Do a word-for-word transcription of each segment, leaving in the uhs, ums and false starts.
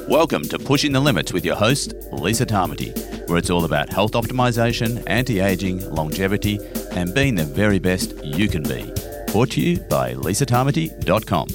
Welcome to Pushing the Limits with your host, Lisa Tamati, where it's all about health optimization, anti-aging, longevity, and being the very best you can be. Brought to you by lisa tamati dot com.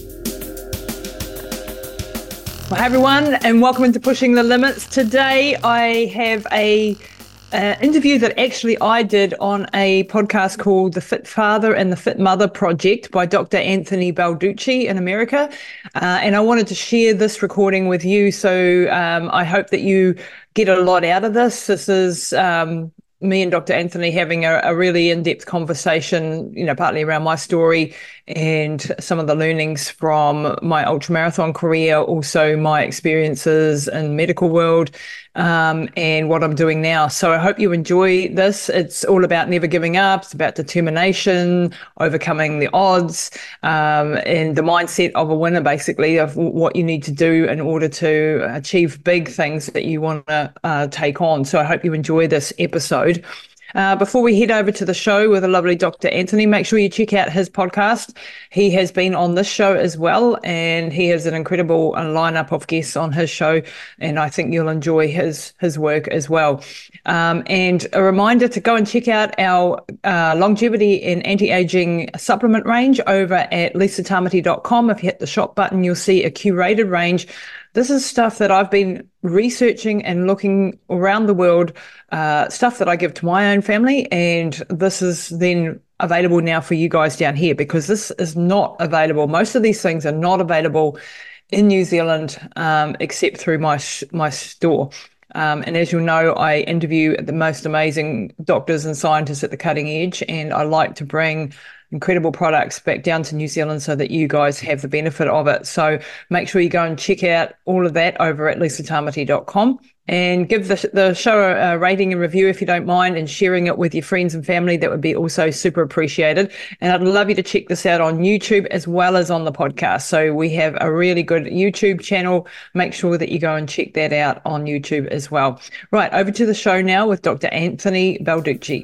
Well, hi everyone, and welcome into Pushing the Limits. Today I have a uh, interview that actually I did on a podcast called The Fit Father and the Fit Mother Project by Doctor Anthony Balducci in America. Uh, and I wanted to share this recording with you. So um, I hope that you get a lot out of this. This is um, me and Doctor Anthony having a, a really in-depth conversation, you know, partly around my story and some of the learnings from my ultramarathon career, also my experiences in medical world, um, and what I'm doing now. So I hope you enjoy this. It's all about never giving up. It's about determination, overcoming the odds, um, and the mindset of a winner, basically, of what you need to do in order to achieve big things that you want to uh, take on. So I hope you enjoy this episode. Uh, before we head over to the show with the lovely Doctor Anthony, make sure you check out his podcast. He has been on this show as well, and he has an incredible lineup of guests on his show, and I think you'll enjoy his his work as well. Um, and a reminder to go and check out our uh, longevity and anti-aging supplement range over at lisa tamati dot com. If you hit the shop button, you'll see a curated range. This is stuff that I've been researching and looking around the world, uh, stuff that I give to my own family, and this is then available now for you guys down here, because this is not available. Most of these things are not available in New Zealand, um, except through my sh- my store. Um, and as you'll know, I interview the most amazing doctors and scientists at the cutting edge, and I like to bring incredible products back down to New Zealand so that you guys have the benefit of it. So make sure you go and check out all of that over at lisa tamati dot com, and give the, the show a, a rating and review if you don't mind, and sharing it with your friends and family. That would be also super appreciated. And I'd love you to check this out on YouTube as well as on the podcast. So we have a really good YouTube channel. Make sure that you go and check that out on YouTube as well. Right, over to the show now with Doctor Anthony Balducci.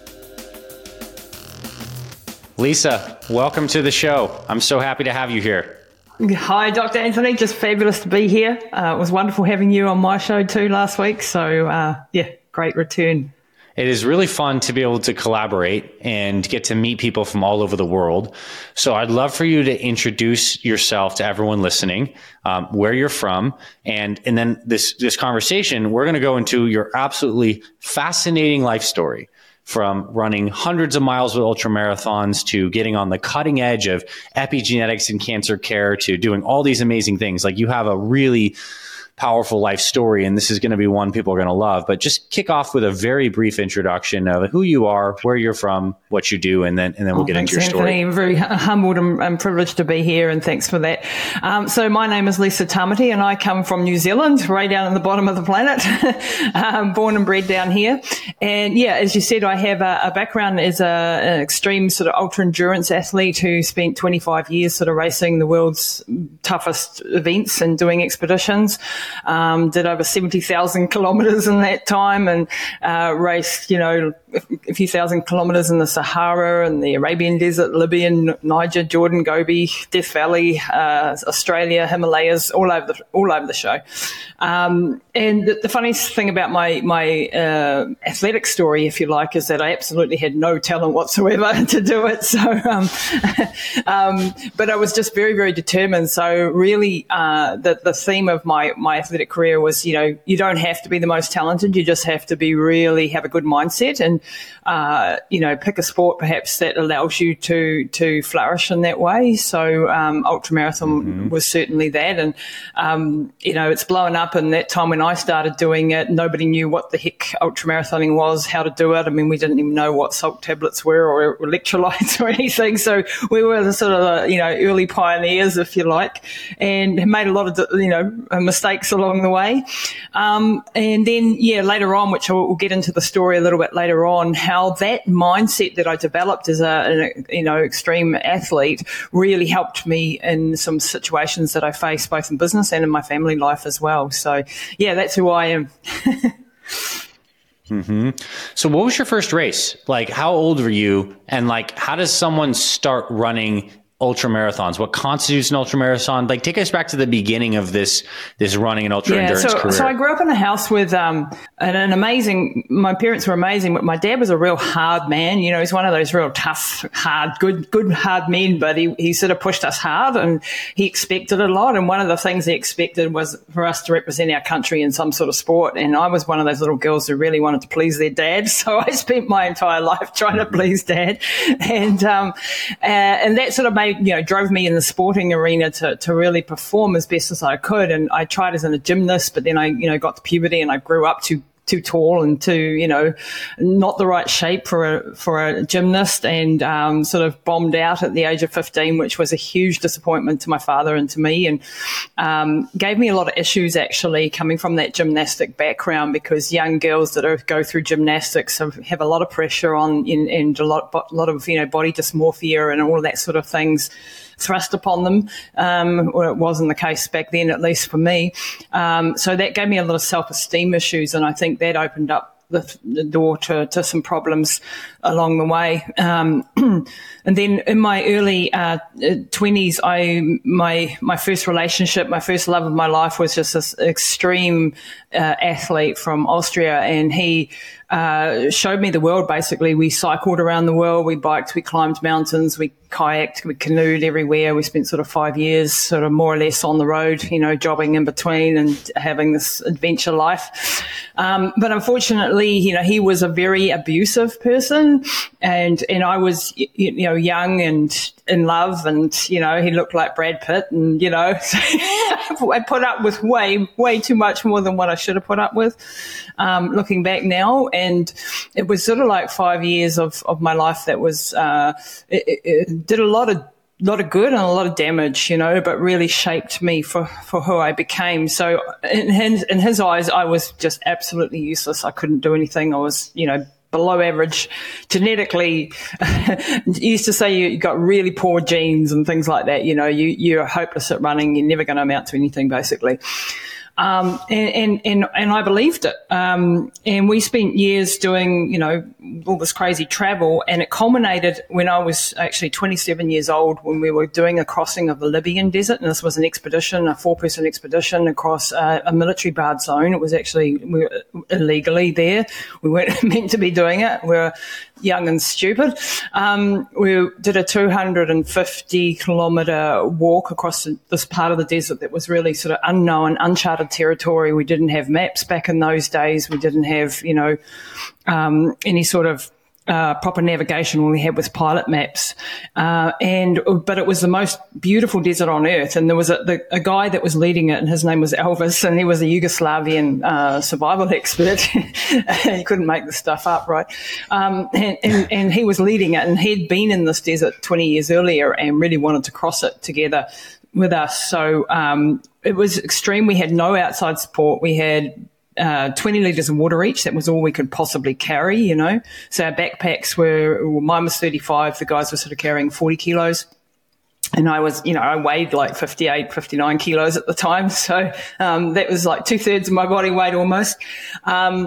Lisa, welcome to the show. I'm so happy to have you here. Hi, Doctor Anthony. Just fabulous to be here. Uh, it was wonderful having you on my show too last week. So, uh, yeah, great return. It is really fun to be able to collaborate and get to meet people from all over the world. So I'd love for you to introduce yourself to everyone listening, um, where you're from, and and then this this conversation, we're going to go into your absolutely fascinating life story, from running hundreds of miles with ultramarathons to getting on the cutting edge of epigenetics and cancer care to doing all these amazing things. Like, you have a really powerful life story, and this is going to be one people are going to love. But just kick off with a very brief introduction of who you are, where you're from, what you do, and then and then we'll oh, get into your story. Anthony. I'm very humbled and, and privileged to be here, and thanks for that. Um, so my name is Lisa Tamati, and I come from New Zealand, right down at the bottom of the planet, um, born and bred down here. And yeah, as you said, I have a, a background as a, an extreme sort of ultra endurance athlete who spent twenty-five years sort of racing the world's toughest events and doing expeditions. Um, did over seventy thousand kilometres in that time, and uh, raced, you know, a few thousand kilometres in the Sahara and the Arabian Desert, Libya, Niger, Jordan, Gobi, Death Valley, uh, Australia, Himalayas, all over the all over the show. Um, and the, the funniest thing about my my uh, athletic story, if you like, is that I absolutely had no talent whatsoever to do it. So, um, um, but I was just very, very determined. So, really, uh, the the theme of my my athletic career was, you know, you don't have to be the most talented. You just have to be really have a good mindset and, uh, you know, pick a sport perhaps that allows you to to flourish in that way. So um, ultramarathon mm-hmm. was certainly that. And, um, you know, it's blown up. And that time when I started doing it, nobody knew what the heck ultramarathoning was, how to do it. I mean, we didn't even know what salt tablets were or electrolytes or anything. So we were the sort of, you know, early pioneers, if you like, and made a lot of, you know, mistakes along the way. Um, and then, yeah, later on, which we'll get into the story a little bit later on, how that mindset that I developed as a, an, you know, extreme athlete really helped me in some situations that I faced both in business and in my family life as well. So, yeah, that's who I am. Mm-hmm. So what was your first race? Like, how old were you? And like, how does someone start running ultra marathons? What constitutes an ultra marathon? Like, take us back to the beginning of this this running and ultra yeah, endurance so, career. So I grew up in a house with um, an, an amazing. My parents were amazing, but my dad was a real hard man. You know, he's one of those real tough, hard, good, good, hard men. But he he sort of pushed us hard, and he expected a lot. And one of the things he expected was for us to represent our country in some sort of sport. And I was one of those little girls who really wanted to please their dad, so I spent my entire life trying to please dad, and um, uh, and that sort of made you know drove me in the sporting arena to to really perform as best as I could. And I tried as a gymnast, but then I you know got to puberty and I grew up too too tall and too you know not the right shape for a for a gymnast, and um, sort of bombed out at the age of fifteen, which was a huge disappointment to my father and to me, and um, gave me a lot of issues actually coming from that gymnastic background, because young girls that are, go through gymnastics have, have a lot of pressure on in, and a lot, a lot of you know body dysmorphia and all of that sort of things thrust upon them, um, or it wasn't the case back then, at least for me. Um, so that gave me a lot of self-esteem issues, and I think that opened up the, the door to, to some problems along the way. Um, and then in my early uh, twenties, I my my first relationship, my first love of my life was just this extreme uh, athlete from Austria, and he uh, showed me the world. Basically, we cycled around the world, we biked, we climbed mountains, we kayaked, we canoed everywhere. We spent sort of five years sort of more or less on the road, you know, jobbing in between and having this adventure life. Um, but unfortunately, you know, he was a very abusive person, and, and I was, you know, young and in love, and, you know, he looked like Brad Pitt, and, you know, so I put up with way, way too much more than what I should have put up with, um, looking back now. And it was sort of like five years of, of my life that was, uh, it, it did a lot of lot of good and a lot of damage, you know, but really shaped me for, for who I became. So in his, in his eyes, I was just absolutely useless. I couldn't do anything. I was, you know, below average genetically. You used to say you got really poor genes and things like that. You know, you, you're hopeless at running. You're never going to amount to anything, basically. Um, and, and, and, and I believed it. Um, and we spent years doing, you know, all this crazy travel, and it culminated when I was actually twenty-seven years old, when we were doing a crossing of the Libyan desert. And this was an expedition, a four person expedition across uh, a military barred zone. It was actually, we were illegally there. We weren't meant to be doing it. We were young and stupid. Um, we did a two hundred fifty kilometre walk across this part of the desert that was really sort of unknown, uncharted territory. We didn't have maps back in those days. We didn't have, you know, um, any sort of uh, proper navigation. All we had was pilot maps. Uh, and, but it was the most beautiful desert on earth. And there was a, the, a guy that was leading it, and his name was Elvis, and he was a Yugoslavian, uh, survival expert. He couldn't make this stuff up, right? Um, and, and, and he was leading it, and he'd been in this desert twenty years earlier and really wanted to cross it together with us. So, um, it was extreme. We had no outside support. We had Uh, twenty litres of water each. That was all we could possibly carry, you know. So our backpacks were, well, mine was thirty-five. The guys were sort of carrying forty kilos. And I was, you know, I weighed like fifty-eight, fifty-nine kilos at the time. So um, that was like two thirds of my body weight almost. Um,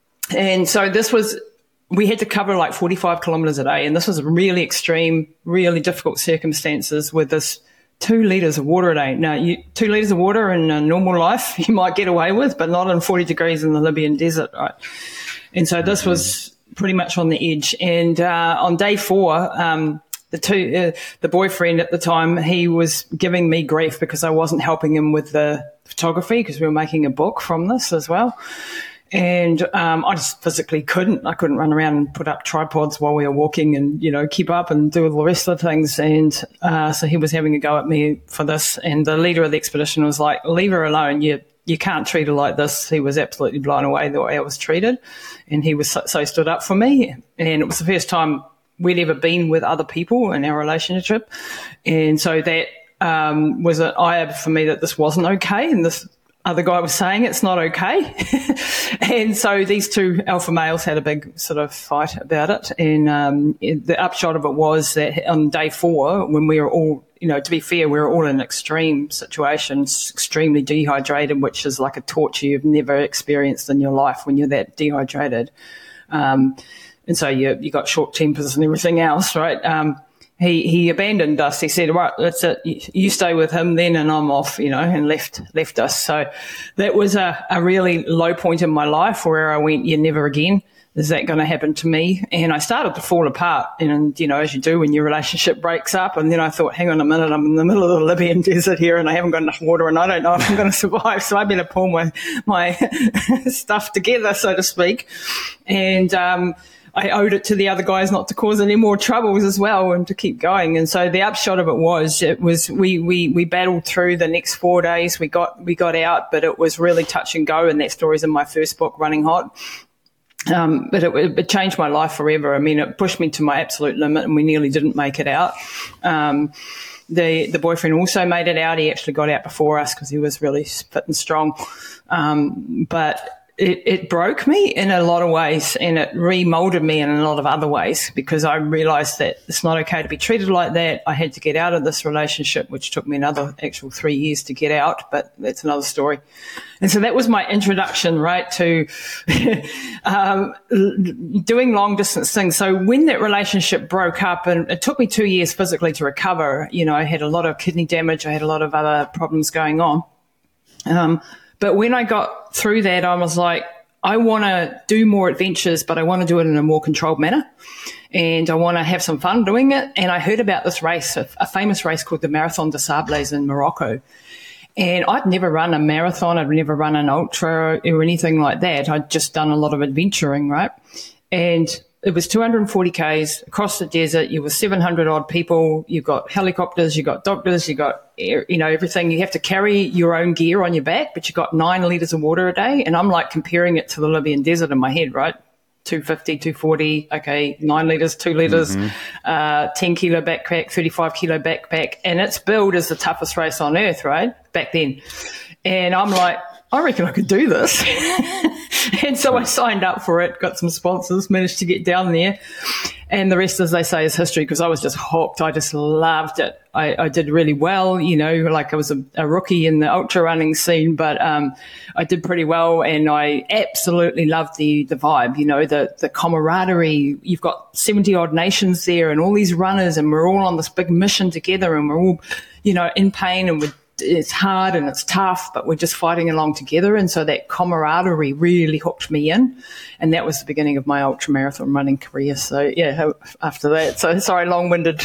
and so this was, we had to cover like forty-five kilometres a day. And this was really extreme, really difficult circumstances with this two litres of water a day. Now, you, two litres of water in a normal life you might get away with, but not in forty degrees in the Libyan desert, right? And so this was pretty much on the edge. And uh, on day four, um, the two, uh, the boyfriend at the time, he was giving me grief because I wasn't helping him with the photography, because we were making a book from this as well. And um, I just physically couldn't. I couldn't run around and put up tripods while we were walking and, you know, keep up and do all the rest of the things. And uh, so he was having a go at me for this. And the leader of the expedition was like, leave her alone. You you can't treat her like this. He was absolutely blown away the way I was treated. And he was so, so stood up for me. And it was the first time we'd ever been with other people in our relationship. And so that um, was an eye-opener for me that this wasn't okay. And this other guy was saying it's not okay. And so these two alpha males had a big sort of fight about it. And um, the upshot of it was that on day four, when we were all, you know, to be fair, we were all in extreme situations, extremely dehydrated, which is like a torture you've never experienced in your life when you're that dehydrated. Um, and so you you got short tempers and everything else, right? Um, he he abandoned us. He said, right, that's it. You stay with him then, and I'm off, you know, and left left us. So that was a, a really low point in my life where I went, yeah, never again is that going to happen to me. And I started to fall apart. And, you know, as you do when your relationship breaks up. And then I thought, hang on a minute, I'm in the middle of the Libyan desert here and I haven't got enough water and I don't know if I'm going to survive. So I better pull my, my stuff together, so to speak. And, um, I owed it to the other guys not to cause any more troubles as well and to keep going. And so the upshot of it was, it was, we, we, we battled through the next four days. We got, we got out, but it was really touch and go. And that story's in my first book, Running Hot. Um, but it, it changed my life forever. I mean, it pushed me to my absolute limit and we nearly didn't make it out. Um, the, the boyfriend also made it out. He actually got out before us because he was really fit and strong. Um, but It, it broke me in a lot of ways and it remolded me in a lot of other ways because I realized that it's not okay to be treated like that. I had to get out of this relationship, which took me another actual three years to get out, but that's another story. And so that was my introduction, right, to um, doing long distance things. So when that relationship broke up, and it took me two years physically to recover, you know, I had a lot of kidney damage. I had a lot of other problems going on. Um, But when I got through that, I was like, I want to do more adventures, but I want to do it in a more controlled manner. And I want to have some fun doing it. And I heard about this race, a, a famous race called the Marathon des Sables in Morocco. And I'd never run a marathon. I'd never run an ultra or anything like that. I'd just done a lot of adventuring, right? And it was two hundred forty kays across the desert. You were seven hundred odd people. You've got helicopters, you've got doctors, you've got, you know, everything. You have to carry your own gear on your back, but you've got nine litres of water a day. And I'm like comparing it to the Libyan desert in my head, right? two fifty, two forty, okay, nine litres, two litres, mm-hmm. uh, ten kilo backpack, thirty-five kilo backpack. And it's billed as the toughest race on earth, right? Back then. And I'm like, I reckon I could do this. And so I signed up for it, got some sponsors, managed to get down there. And the rest, as they say, is history because I was just hooked. I just loved it. I, I did really well, you know, like I was a, a rookie in the ultra running scene, but um, I did pretty well. And I absolutely loved the, the vibe, you know, the, the camaraderie. You've got seventy odd nations there and all these runners and we're all on this big mission together and we're all, you know, in pain and we're it's hard and it's tough, but we're just fighting along together. And so that camaraderie really hooked me in. And that was the beginning of my ultra marathon running career. So yeah, after that, so sorry, long winded.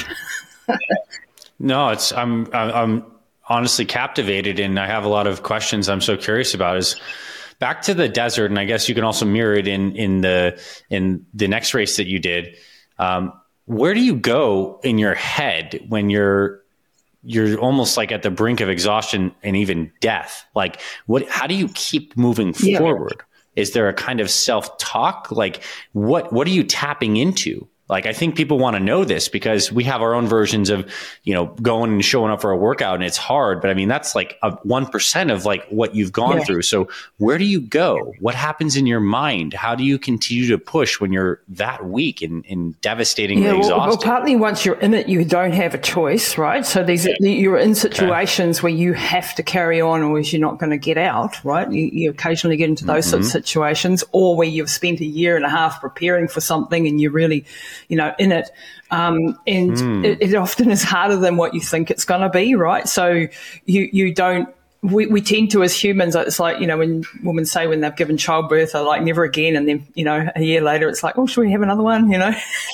No, it's, I'm, I'm honestly captivated and I have a lot of questions I'm so curious about is back to the desert. And I guess you can also mirror it in, in the, in the next race that you did. Um, where do you go in your head when you're, you're almost like at the brink of exhaustion and even death? Like what, how do you keep moving yeah. forward? Is there a kind of self-talk? Like what, what are you tapping into? Like, I think people want to know this because we have our own versions of, you know, going and showing up for a workout and it's hard. But I mean, that's like a one percent of like what you've gone yeah. through. So where do you go? What happens in your mind? How do you continue to push when you're that weak and, and devastatingly yeah, well, exhausted? Well, partly once you're in it, you don't have a choice, right? So these, you're in situations okay. where you have to carry on or else you're not going to get out, right? You, you occasionally get into those mm-hmm. sorts of situations or where you've spent a year and a half preparing for something and you really, you know, in it. Um, and mm. it, it often is harder than what you think it's going to be, right? So you, you don't, we, we tend to, as humans, it's like, you know, when women say when they've given childbirth, they're like, never again. And then, you know, a year later, it's like, oh, should we have another one? You know,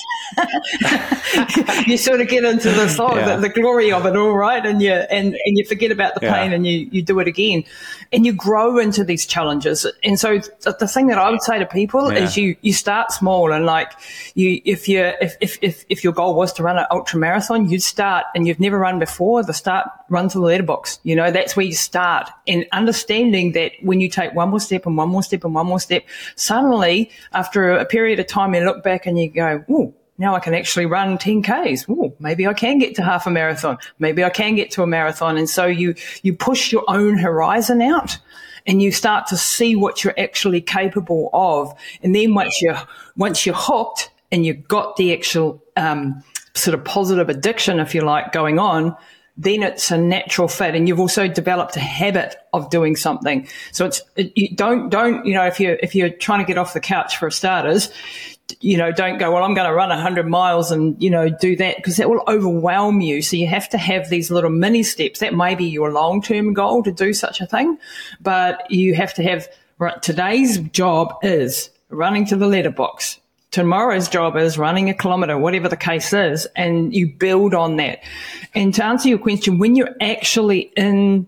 you sort of get into the song, yeah. the, the glory of it all, right? And you, and, and you forget about the yeah. pain and you, you do it again and you grow into these challenges. And so the, the thing that I would say to people yeah. is you, you start small and like you, if you, if, if, if, if your goal was to run an ultra marathon, you'd start and you've never run before, the start, run to the letterbox. You know, that's where you start and understanding that when you take one more step and one more step and one more step, suddenly after a period of time, you look back and you go, ooh, now I can actually run ten kays. Ooh, maybe I can get to half a marathon. Maybe I can get to a marathon. And so you, you push your own horizon out and you start to see what you're actually capable of. And then once you're, once you're hooked and you've got the actual, um, sort of positive addiction, if you like, going on, then it's a natural fit and you've also developed a habit of doing something. So it's, it, you don't, don't, you know, if you're, if you're trying to get off the couch for starters, you know, don't go, well, I'm going to run one hundred miles and, you know, do that, because that will overwhelm you. So you have to have these little mini steps. That may be your long-term goal to do such a thing, but you have to have, right, today's job is running to the letterbox. Tomorrow's job is running a kilometre, whatever the case is, and you build on that. And to answer your question, when you're actually in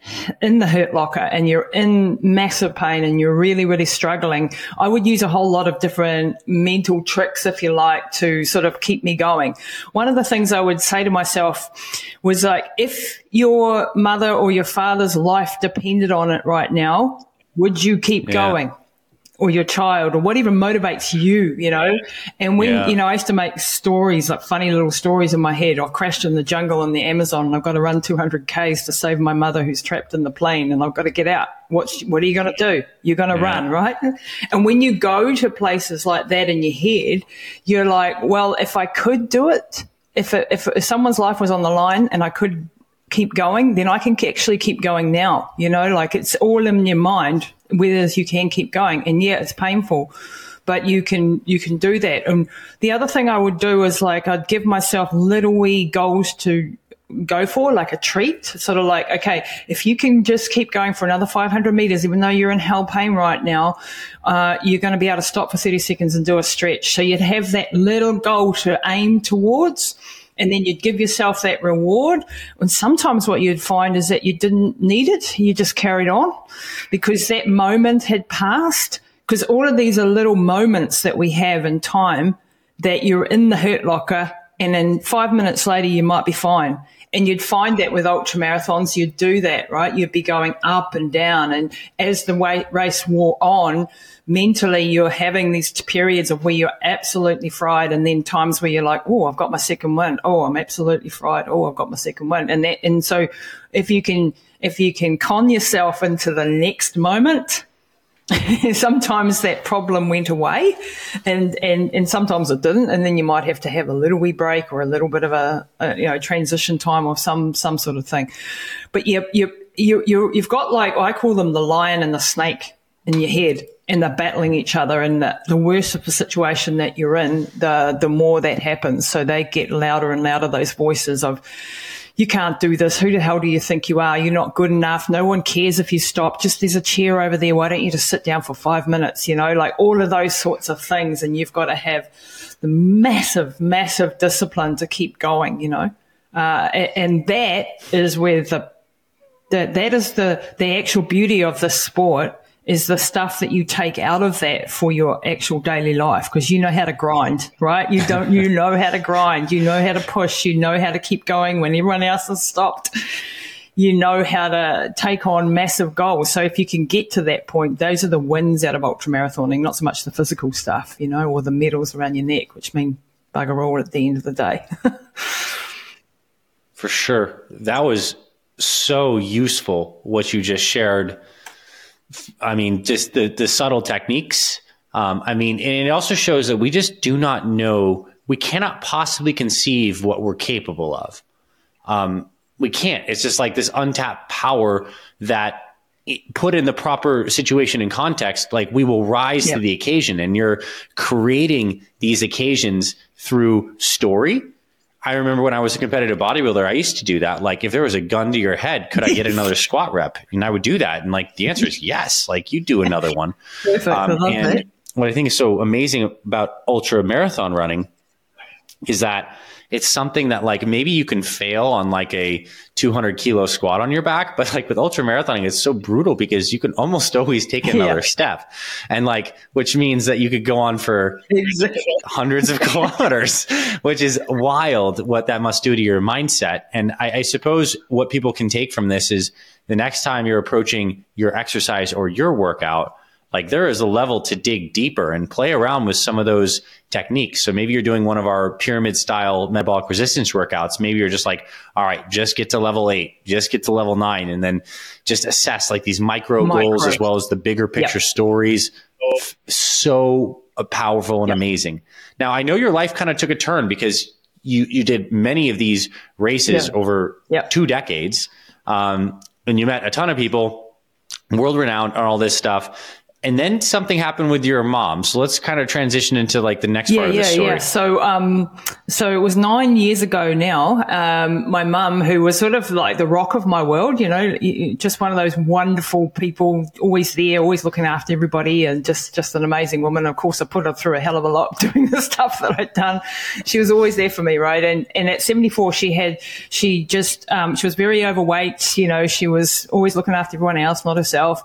in the hurt locker and you're in massive pain and you're really, really struggling, I would use a whole lot of different mental tricks, if you like, to sort of keep me going. One of the things I would say to myself was like, if your mother or your father's life depended on it right now, would you keep yeah. going? Or your child, or whatever motivates you, you know. And when, yeah. you know, I used to make stories, like funny little stories in my head. I've crashed in the jungle in the Amazon and I've got to run two hundred kays to save my mother who's trapped in the plane, and I've got to get out. What's, what are you going to do? You're going to yeah. run, right? And when you go to places like that in your head, you're like, well, if I could do it, if, it, if, if someone's life was on the line and I could keep going, then I can actually keep going now, you know, like it's all in your mind, whether you can keep going. And yeah, it's painful, but you can, you can do that. And the other thing I would do is like, I'd give myself little wee goals to go for, like a treat, sort of like, okay, if you can just keep going for another five hundred meters, even though you're in hell pain right now, uh, you're going to be able to stop for thirty seconds and do a stretch. So you'd have that little goal to aim towards. And then you'd give yourself that reward. And sometimes what you'd find is that you didn't need it. You just carried on because that moment had passed. Because all of these are little moments that we have in time that you're in the hurt locker, and then five minutes later you might be fine. And you'd find that with ultra marathons, you'd do that, right? You'd be going up and down. And as the race wore on, mentally you're having these periods of where you're absolutely fried, and then times where you're like, oh, I've got my second win. Oh, I'm absolutely fried. Oh, I've got my second win. And that, and so if you can, if you can con yourself into the next moment, sometimes that problem went away, and, and, and sometimes it didn't. And then you might have to have a little wee break or a little bit of a, a you know, transition time or some, some sort of thing. But you, you, you, you, you've got, like, I call them the lion and the snake in your head, and they're battling each other. And the, the worse of the situation that you're in, the, the more that happens. So they get louder and louder, those voices of, you can't do this. Who the hell do you think you are? You're not good enough. No one cares if you stop. Just there's a chair over there. Why don't you just sit down for five minutes? You know, like all of those sorts of things. And you've got to have the massive, massive discipline to keep going, you know. Uh, and that is where the, the that is the, the actual beauty of this sport, is the stuff that you take out of that for your actual daily life, because you know how to grind, right? You don't, you know how to grind, you know how to push, you know how to keep going when everyone else has stopped. You know how to take on massive goals. So if you can get to that point, those are the wins out of ultramarathoning, not so much the physical stuff, you know, or the medals around your neck, which mean bugger all at the end of the day. For sure. That was so useful, what you just shared. I mean, just the, the subtle techniques. Um, I mean, and it also shows that we just do not know, we cannot possibly conceive what we're capable of. Um, we can't. It's just like this untapped power that, put in the proper situation and context, like we will rise yep. to the occasion. And you're creating these occasions through story. I remember when I was a competitive bodybuilder, I used to do that. Like, if there was a gun to your head, could I get another squat rep? And I would do that. And like, the answer is yes. Like, you do another one. Um, and it. What I think is so amazing about ultra marathon running is that it's something that, like, maybe you can fail on like a two hundred kilo squat on your back, but like with ultra marathoning, it's so brutal because you can almost always take another yeah. step. And like, which means that you could go on for exactly. hundreds of kilometers, which is wild what that must do to your mindset. And I, I suppose what people can take from this is the next time you're approaching your exercise or your workout, like, there is a level to dig deeper and play around with some of those techniques. So maybe you're doing one of our pyramid style metabolic resistance workouts. Maybe you're just like, all right, just get to level eight, just get to level nine, and then just assess like these micro, micro. goals as well as the bigger picture yep. stories. So powerful and yep. amazing. Now, I know your life kind of took a turn because you, you did many of these races yep. over yep. two decades. Um, and you met a ton of people, world renowned, and all this stuff. And then something happened with your mom. So let's kind of transition into like the next yeah, part of yeah, the story. Yeah. So, um, so it was nine years ago now. Um, my mum, who was sort of like the rock of my world, you know, just one of those wonderful people, always there, always looking after everybody, and just, just an amazing woman. Of course, I put her through a hell of a lot doing the stuff that I'd done. She was always there for me, right? And, and at seventy-four, she had, she just, um, she was very overweight. You know, she was always looking after everyone else, not herself.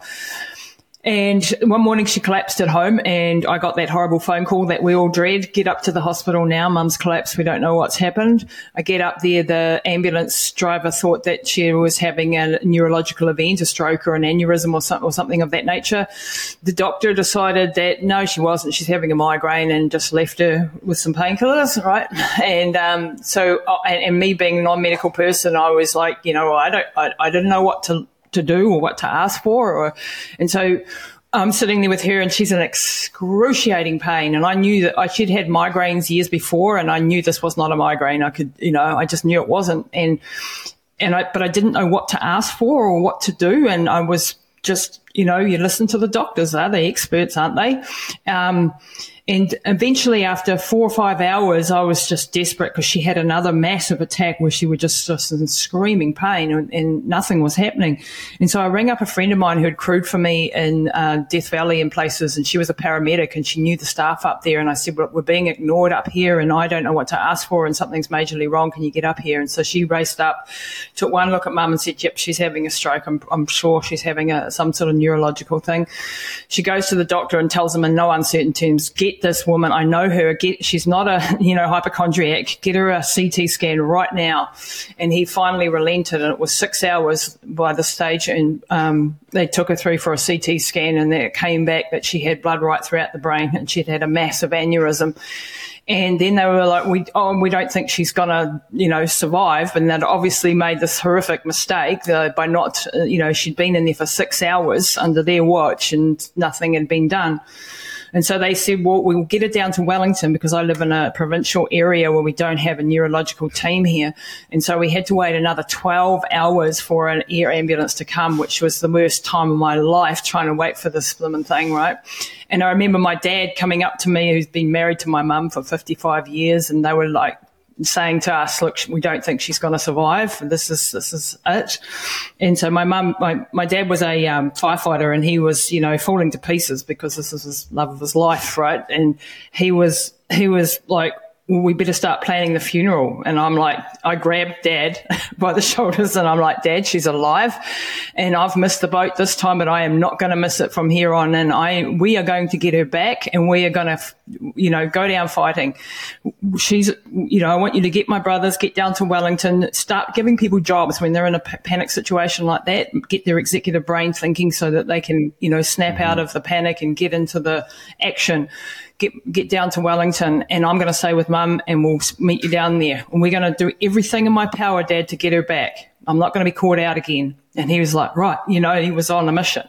And one morning she collapsed at home, and I got that horrible phone call that we all dread. Get up to the hospital now. Mum's collapsed. We don't know what's happened. I get up there. The ambulance driver thought that she was having a neurological event, a stroke or an aneurysm or something, or something of that nature. The doctor decided that no, she wasn't. She's having a migraine, and just left her with some painkillers, right? And um, so, and, and me being a non-medical person, I was like, you know, I don't, I, I didn't know what to. to do or what to ask for, or and so I'm sitting there with her, and she's in excruciating pain, and I knew that I, she'd had migraines years before, and I knew this was not a migraine. I could, you know, I just knew it wasn't, and and I but I didn't know what to ask for or what to do, and I was just, you know, you listen to the doctors, they're the experts, aren't they? Um, And eventually, after four or five hours, I was just desperate because she had another massive attack where she was just, just in screaming pain, and, and nothing was happening. And so I rang up a friend of mine who had crewed for me in uh, Death Valley and places, and she was a paramedic, and she knew the staff up there. And I said, well, we're being ignored up here, and I don't know what to ask for, and something's majorly wrong. Can you get up here? And so she raced up, took one look at Mum and said, yep, she's having a stroke. I'm, I'm sure she's having a, some sort of neurological thing. She goes to the doctor and tells him in no uncertain terms, get this woman, I know her, get, she's not a, you know, hypochondriac, get her a C T scan right now. And he finally relented, and it was six hours by the stage, and um, they took her through for a C T scan, and it came back that she had blood right throughout the brain, and she'd had a massive aneurysm. And then they were like, we, oh, we don't think she's going to, you know, survive. And they'd obviously made this horrific mistake uh, by not, uh, you know, she'd been in there for six hours under their watch, and nothing had been done. And so they said, well, we'll get it down to Wellington, because I live in a provincial area where we don't have a neurological team here. And so we had to wait another twelve hours for an air ambulance to come, which was the worst time of my life, trying to wait for this blooming thing, right? And I remember my dad coming up to me, who's been married to my mum for fifty-five years, and they were like, saying to us, look, we don't think she's going to survive. This is this is it. And so my mum, my, my dad was a um, firefighter, and he was, you know, falling to pieces because this is his love of his life, right? And he was he was like, well, we better start planning the funeral. And I'm like, I grabbed Dad by the shoulders, and I'm like, Dad, she's alive, and I've missed the boat this time, but I am not going to miss it from here on. And I, we are going to get her back, and we are going to, you know, go down fighting. She's, you know, I want you to get my brothers, get down to Wellington, start giving people jobs when they're in a p- panic situation like that, get their executive brain thinking so that they can, you know, snap mm-hmm. out of the panic and get into the action. Get, get down to Wellington, and I'm going to stay with Mum, and we'll meet you down there. And we're going to do everything in my power, Dad, to get her back. I'm not going to be caught out again. And he was like, right, you know, he was on a mission.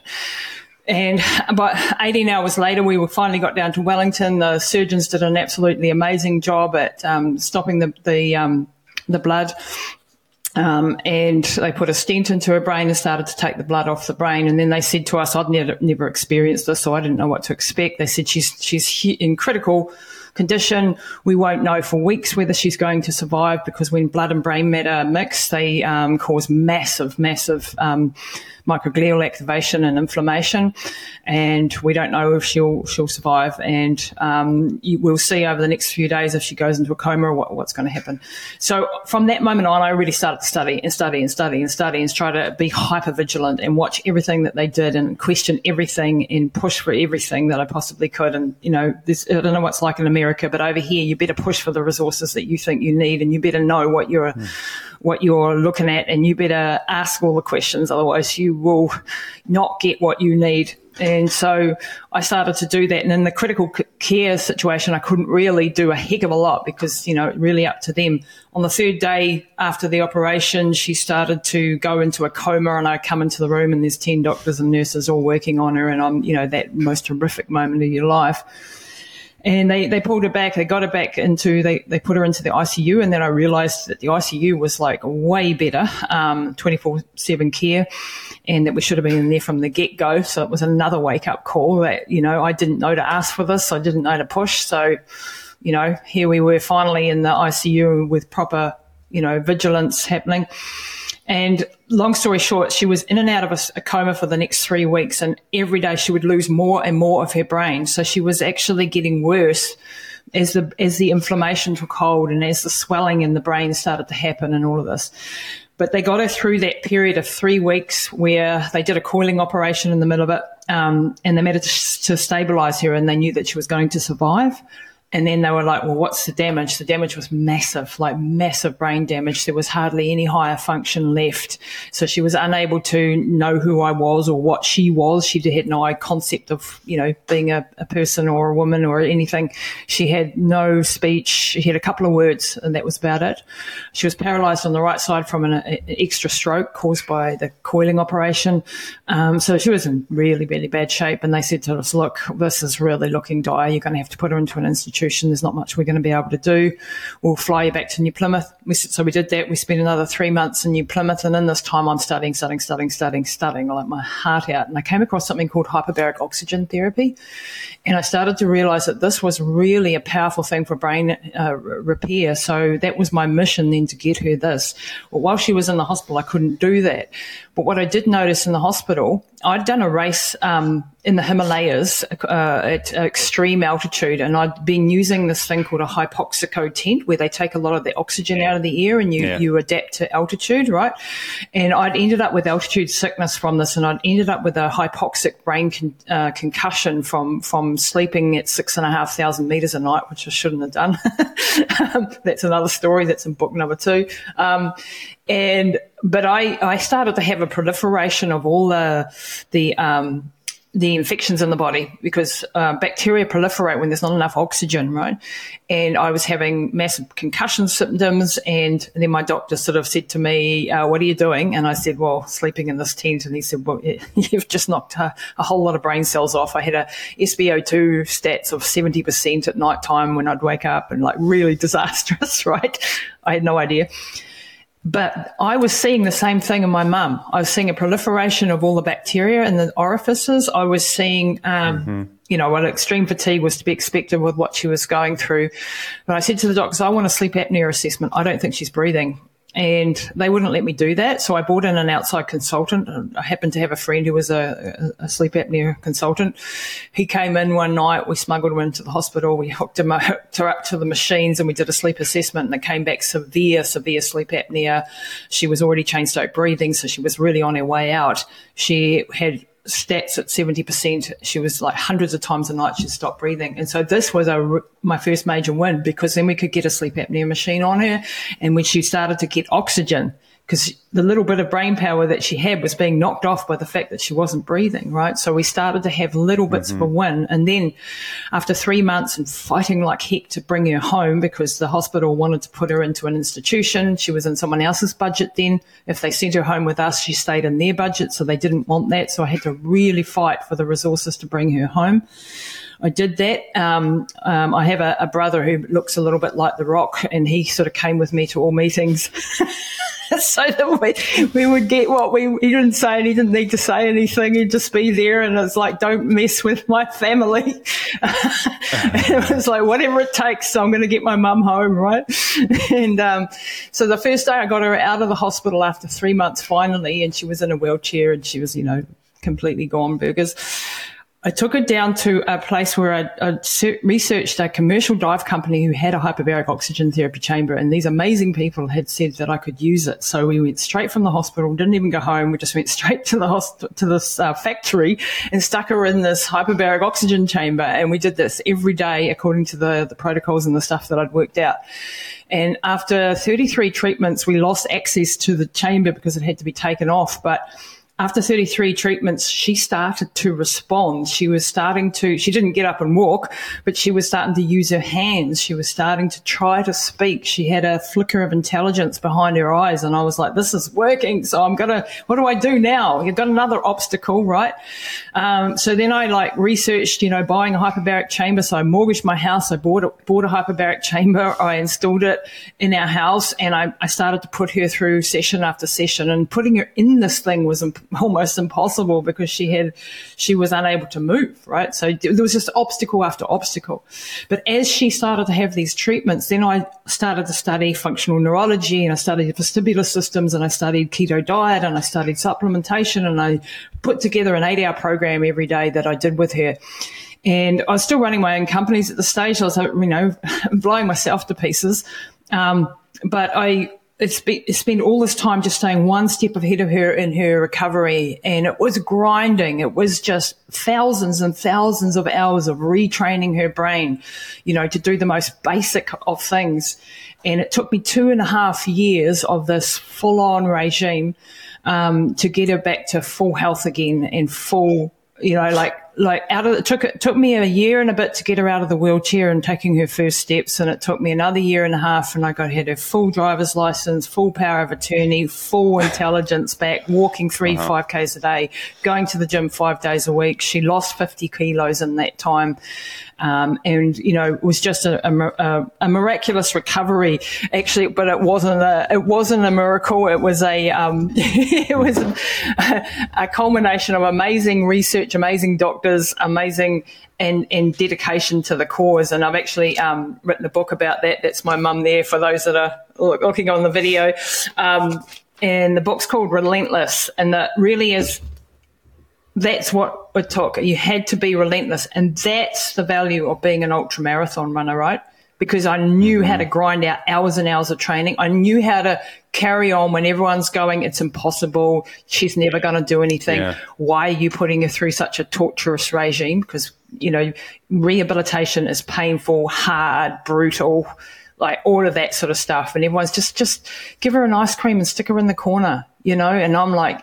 And about eighteen hours later, we finally got down to Wellington. The surgeons did an absolutely amazing job at um, stopping the the, um, the blood. Um, and they put a stent into her brain and started to take the blood off the brain. And then they said to us, I'd never, never experienced this, so I didn't know what to expect. They said she's, she's in critical condition. We won't know for weeks whether she's going to survive, because when blood and brain matter mix, they um, cause massive, massive um, microglial activation and inflammation, and we don't know if she'll she'll survive. And um, you, we'll see over the next few days if she goes into a coma or what, what's going to happen. So from that moment on, I really started to study and study and study and study and try to be hyper vigilant and watch everything that they did and question everything and push for everything that I possibly could. And you know, this, I don't know what's like in America, but over here you better push for the resources that you think you need, and you better know what you're mm. what you're looking at, and you better ask all the questions, otherwise you will not get what you need. And so I started to do that. And in the critical care situation, I couldn't really do a heck of a lot because, you know, really up to them. On the third day after the operation, she started to go into a coma, and I come into the room and there's ten doctors and nurses all working on her, and I'm, you know, that most horrific moment of your life. And they, they pulled her back. They got her back into, they, they put her into the I C U. And then I realized that the I C U was like way better, um, twenty-four seven care, and that we should have been in there from the get-go. So it was another wake-up call that, you know, I didn't know to ask for this. I didn't know to push. So, you know, here we were finally in the I C U with proper, you know, vigilance happening. And long story short, she was in and out of a, a coma for the next three weeks, and every day she would lose more and more of her brain. So she was actually getting worse as the as the inflammation took hold and as the swelling in the brain started to happen and all of this. But they got her through that period of three weeks where they did a coiling operation in the middle of it, um, and they managed to stabilise her, and they knew that she was going to survive. And then they were like, well, what's the damage? The damage was massive, like massive brain damage. There was hardly any higher function left. So she was unable to know who I was or what she was. She had no concept of, you know, being a, a person or a woman or anything. She had no speech. She had a couple of words, and that was about it. She was paralysed on the right side from an, an extra stroke caused by the coiling operation. Um, so she was in really, really bad shape. And they said to us, look, this is really looking dire. You're going to have to put her into an institution. There's not much we're going to be able to do. We'll fly you back to New Plymouth. We, so we did that. We spent another three months in New Plymouth, and in this time I'm studying, studying, studying, studying, studying, like my heart out. And I came across something called hyperbaric oxygen therapy, and I started to realise that this was really a powerful thing for brain uh, repair. So that was my mission then, to get her this. Well, while she was in the hospital, I couldn't do that. But what I did notice in the hospital, I'd done a race um, in the Himalayas uh, at extreme altitude, and I'd been using this thing called a hypoxico tent, where they take a lot of the oxygen out of the air and you, yeah. you adapt to altitude, right? And I'd ended up with altitude sickness from this, and I'd ended up with a hypoxic brain con- uh, concussion from, from sleeping at six and a half thousand meters a night, which I shouldn't have done. um, that's another story. That's in book number two. Um, and but I, I started to have a proliferation of all the the um, the infections in the body, because uh, bacteria proliferate when there's not enough oxygen, right? And I was having massive concussion symptoms, and then my doctor sort of said to me, uh, what are you doing? And I said, well, sleeping in this tent. And he said, well, you've just knocked a, a whole lot of brain cells off. I had a S p O two stats of seventy percent at night time when I'd wake up, and like really disastrous, right? I had no idea. But I was seeing the same thing in my mum. I was seeing a proliferation of all the bacteria in the orifices. I was seeing, um, mm-hmm. you know, well, extreme fatigue was to be expected with what she was going through. But I said to the doctors, I want a sleep apnea assessment. I don't think she's breathing. And they wouldn't let me do that. So I brought in an outside consultant. I happened to have a friend who was a, a sleep apnea consultant. He came in one night. We smuggled him into the hospital. We hooked him hooked her up to the machines, and we did a sleep assessment, and it came back severe, severe sleep apnea. She was already chain stroke breathing, so she was really on her way out. She had stats at seventy percent. She was like hundreds of times a night she'd stop breathing. And so this was a, my first major win, because then we could get a sleep apnea machine on her. And when she started to get oxygen, because the little bit of brain power that she had was being knocked off by the fact that she wasn't breathing, right? So we started to have little bits mm-hmm. of a win. And then after three months and fighting like heck to bring her home, because the hospital wanted to put her into an institution, she was in someone else's budget then. If they sent her home with us, she stayed in their budget, so they didn't want that. So I had to really fight for the resources to bring her home. I did that. Um, um, I have a, a brother who looks a little bit like The Rock, and he sort of came with me to all meetings so that we, we would get what we, he didn't say, and he didn't need to say anything. He'd just be there, and it's like, don't mess with my family. It was like, whatever it takes, so I'm going to get my mum home, right? And um, so the first day I got her out of the hospital after three months finally, and she was in a wheelchair, and she was, you know, completely gone burgers. I took her down to a place where I, I researched a commercial dive company who had a hyperbaric oxygen therapy chamber, and these amazing people had said that I could use it. So we went straight from the hospital, didn't even go home. We just went straight to the hosp- to this uh, factory and stuck her in this hyperbaric oxygen chamber. And we did this every day according to the, the protocols and the stuff that I'd worked out. And after thirty-three treatments, we lost access to the chamber because it had to be taken off. But after thirty-three treatments, she started to respond. She was starting to, she didn't get up and walk, but she was starting to use her hands. She was starting to try to speak. She had a flicker of intelligence behind her eyes. And I was like, this is working. So I'm going to, what do I do now? You've got another obstacle, right? Um, so then I like researched, you know, buying a hyperbaric chamber. So I mortgaged my house. I bought a, bought a hyperbaric chamber. I installed it in our house, and I, I started to put her through session after session, and putting her in this thing was imp- almost impossible because she had, she was unable to move, right? So there was just obstacle after obstacle. But as she started to have these treatments, then I started to study functional neurology, and I studied vestibular systems, and I studied keto diet, and I studied supplementation, and I put together an eight hour program every day that I did with her. And I was still running my own companies at the stage. I was, you know, blowing myself to pieces. Um, but I, It's been, spent all this time just staying one step ahead of her in her recovery, and it was grinding. It was just thousands and thousands of hours of retraining her brain, you know, to do the most basic of things. And it took me two and a half years of this full-on regime um, to get her back to full health again and full, you know, like like out of it took it took me a year and a bit to get her out of the wheelchair and taking her first steps, and it took me another year and a half, and I got had her full driver's license, full power of attorney, full intelligence back, walking three uh-huh. five Ks a day, going to the gym five days a week. She lost fifty kilos in that time. Um, and, you know, it was just a, a, a miraculous recovery, actually, but it wasn't a, it wasn't a miracle. It was a, um, it was a, a culmination of amazing research, amazing doctors, amazing and, and dedication to the cause. And I've actually, um, written a book about that. That's my mum there for those that are looking on the video. Um, and the book's called Relentless, and that really is, that's what it took. You had to be relentless. And that's the value of being an ultra marathon runner, right? Because I knew mm-hmm. how to grind out hours and hours of training. I knew how to carry on when everyone's going, it's impossible, she's never going to do anything. Yeah. Why are you putting her through such a torturous regime? Because, you know, rehabilitation is painful, hard, brutal, like all of that sort of stuff. And everyone's just, just give her an ice cream and stick her in the corner, you know? And I'm like,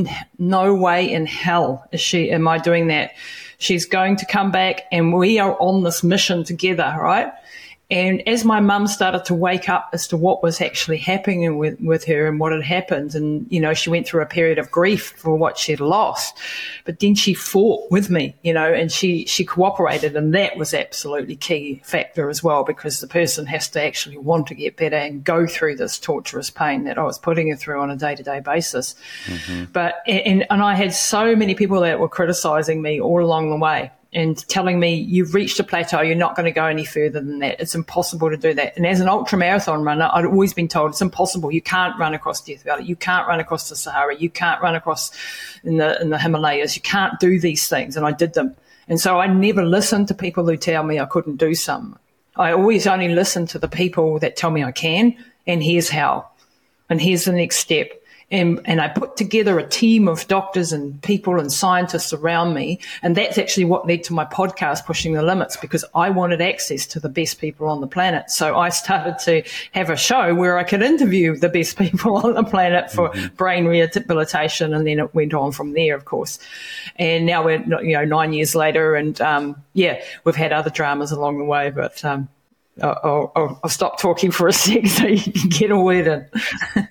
no way in hell is she, am I doing that? She's going to come back, and we are on this mission together, right? And as my mum started to wake up as to what was actually happening with, with her and what had happened, and, you know, she went through a period of grief for what she'd lost, but then she fought with me, you know, and she, she cooperated, and that was absolutely key factor as well, because the person has to actually want to get better and go through this torturous pain that I was putting her through on a day-to-day basis. Mm-hmm. But, and, and I had so many people that were criticizing me all along the way, and telling me, you've reached a plateau, you're not going to go any further than that. It's impossible to do that. And as an ultramarathon runner, I'd always been told it's impossible. You can't run across Death Valley. You can't run across the Sahara. You can't run across in the in the Himalayas. You can't do these things. And I did them. And so I never listened to people who tell me I couldn't do some. I always only listen to the people that tell me I can, and here's how. And here's the next step. And, and I put together a team of doctors and people and scientists around me. And that's actually what led to my podcast, Pushing the Limits, because I wanted access to the best people on the planet. So I started to have a show where I could interview the best people on the planet for mm-hmm. brain rehabilitation. And then it went on from there, of course. And now we're, you know, nine years later. And, um, yeah, we've had other dramas along the way, but um, I'll, I'll, I'll stop talking for a sec so you can get a word in.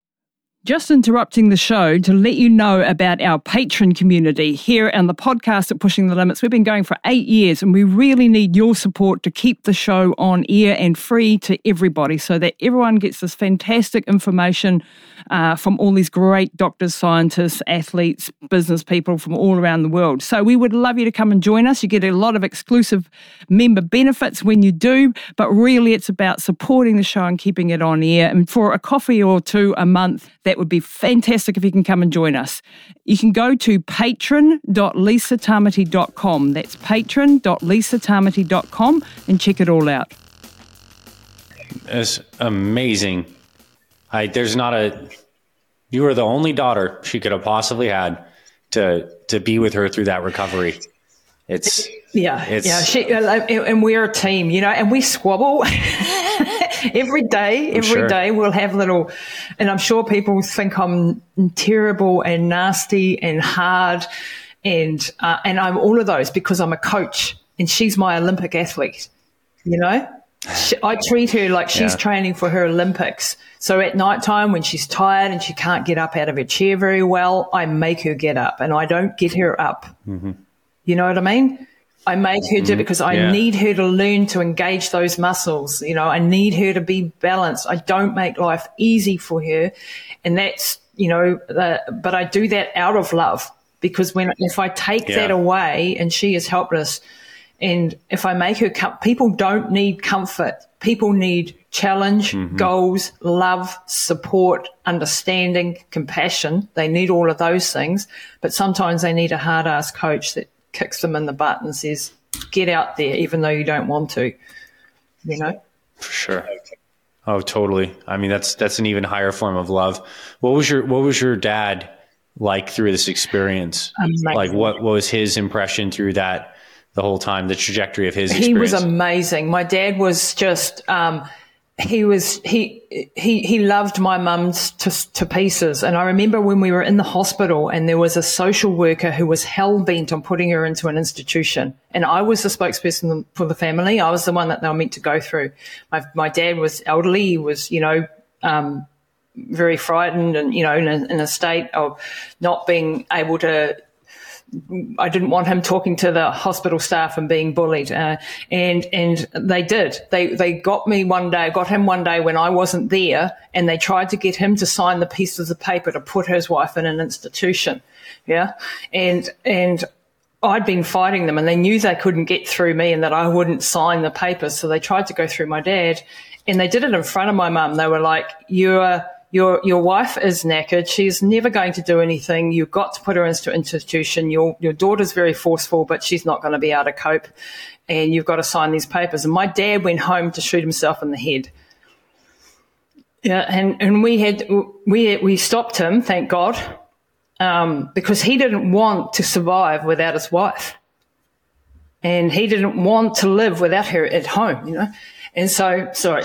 Just interrupting the show to let you know about our Patreon community here on the podcast at Pushing the Limits. We've been going for eight years, and we really need your support to keep the show on air and free to everybody, so that everyone gets this fantastic information uh, from all these great doctors, scientists, athletes, business people from all around the world. So we would love you to come and join us. You get a lot of exclusive member benefits when you do, but really it's about supporting the show and keeping it on air. And for a coffee or two a month, that would be fantastic if you can come and join us. You can go to patron dot lisa tamati dot com. That's patron dot lisa tamati dot com and check it all out. It's amazing. I, there's not a, you were the only daughter she could have possibly had to, to be with her through that recovery. It's, yeah, it's, yeah. She, and we're a team, you know, and we squabble. every day, every sure. day we'll have little, and I'm sure people think I'm terrible and nasty and hard, and uh, and I'm all of those because I'm a coach and she's my Olympic athlete, you know. She, I treat her like she's yeah. training for her Olympics. So at night time when she's tired and she can't get up out of her chair very well, I make her get up, and I don't get her up. Mm-hmm. You know what I mean? I make her do it because I yeah. need her to learn to engage those muscles. You know, I need her to be balanced. I don't make life easy for her. And that's, you know, uh, but I do that out of love, because when, if I take yeah. that away and she is helpless, and if I make her, com- people don't need comfort. People need challenge, mm-hmm. goals, love, support, understanding, compassion. They need all of those things. But sometimes they need a hard-ass coach that kicks them in the butt and says, get out there, even though you don't want to, you know? For sure. Oh, totally. I mean, that's, that's an even higher form of love. What was your, what was your dad like through this experience? Amazing. Like what, what was his impression through that the whole time, the trajectory of his experience? He was amazing. My dad was just, um, he was, he, he, he loved my mum to, to pieces. And I remember when we were in the hospital and there was a social worker who was hell bent on putting her into an institution. And I was the spokesperson for the family. I was the one that they were meant to go through. My, my dad was elderly. He was, you know, um, very frightened and, you know, in a, in a state of not being able to, I didn't want him talking to the hospital staff and being bullied. Uh, and, and they did. They, they got me one day, got him one day when I wasn't there, and they tried to get him to sign the pieces of paper to put his wife in an institution. Yeah. And, and I'd been fighting them, and they knew they couldn't get through me and that I wouldn't sign the papers. So they tried to go through my dad, and they did it in front of my mum. They were like, you're, Your your wife is knackered. She's never going to do anything. You've got to put her into an institution. Your your daughter's very forceful, but she's not going to be able to cope. And you've got to sign these papers. And my dad went home to shoot himself in the head. Yeah, and, and we had we we stopped him, thank God, um, because he didn't want to survive without his wife, and he didn't want to live without her at home. You know, and so sorry.